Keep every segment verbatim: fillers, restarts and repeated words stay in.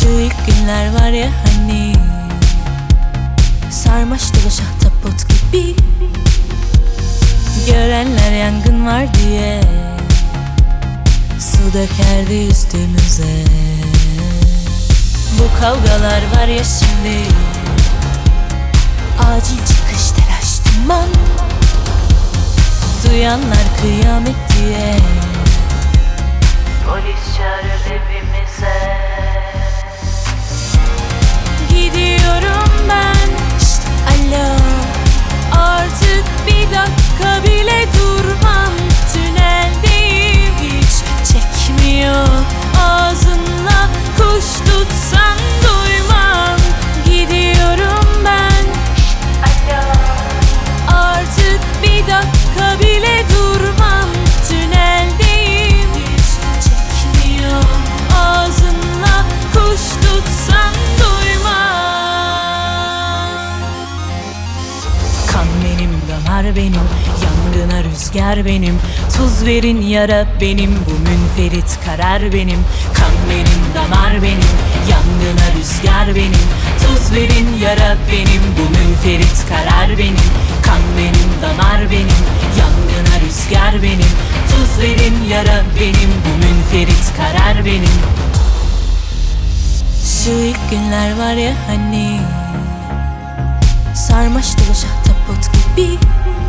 Şu ilk günler var ya hani, sarmaş dolaş ahtapot gibi. Görenler yangın var diye su dökerdi üstümüze. Bu kavgalar var ya şimdi, acil çıkış telaş duman. Duyanlar kıyamet diye polis çağırır evimize. Gidiyorum ben, şşt, alo. Artık bir dakika bile durmam. Tüneldeyim, hiç çekmiyor. Ağzınla kuş tutsan duymam. Gidiyorum ben, alo. Artık bir dakika bile durmam. Tüneldeyim, hiç çekmiyor. Ağzınla kuş tutsan duymam. Kan benim, damar benim, yangına rüzgar benim. Tuz verin yara benim, bu münferit karar benim. Kan benim, damar benim, yangına rüzgar benim. Tuz verin yara benim, bu münferit karar benim. Kan benim, damar benim, yangına rüzgar benim. Tuz verin yara benim, bu münferit karar benim. Şu ilk günler var ya hani, sarmaş dolaş ahtapot gibi.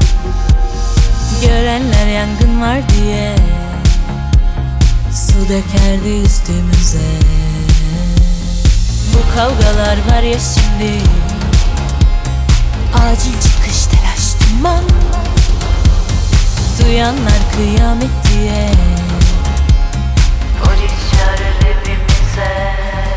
Görenler yangın var diye su dökerdi üstümüze. Bu kavgalar var ya şimdi, acil çıkış telaş duman. Duyanlar kıyamet diye polis çağırır evimize.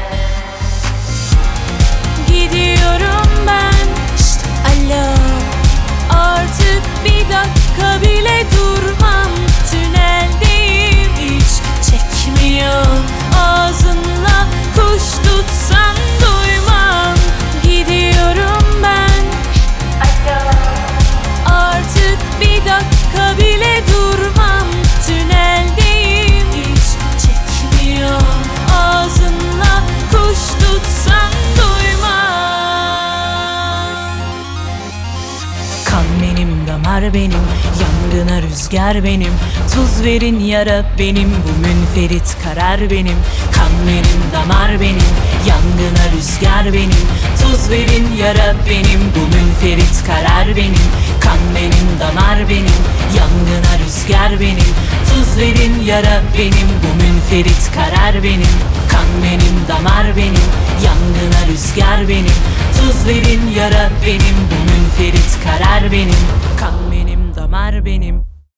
Gidiyorum ben, şşt, alo. Artık bir dakika bile durmam. Tüneldeyim, hiç çekmiyor. Ağzınla kuş tutsan duymam. Gidiyorum ben, alo. Artık bir dakika bile durmam. Tüneldeyim, hiç çekmiyor. Ağzınla kuş tutsan duymam. Kan benim, damar benim, yangına rüzgar benim. Tuz verin yara benim, bu münferit karar benim. Kan benim, damar benim, yangına rüzgar benim. Tuz verin yara benim, bu münferit karar benim. Kan benim, damar benim, yangına rüzgar benim. Tuz verin yara benim, bu münferit karar benim. Kan benim, damar benim, yangına rüzgar benim. Tuz verin yara benim, bu münferit karar benim. Kan benim, damar benim.